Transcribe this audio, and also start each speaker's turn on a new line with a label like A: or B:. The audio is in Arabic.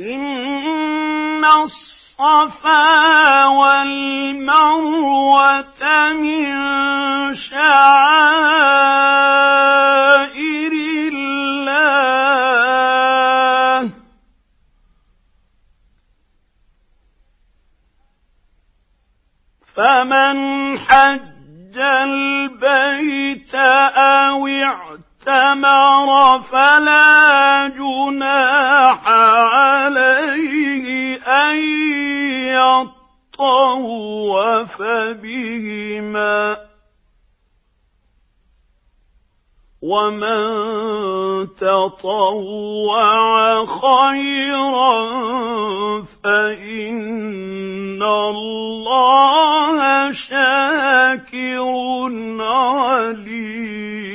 A: إن الصفا والمروة من شعائر الله فمن حج البيت أو اعتمر فلا جناح عليه أن يطوف بهما ومن تطوع خيرا فإن الله شاكر عليم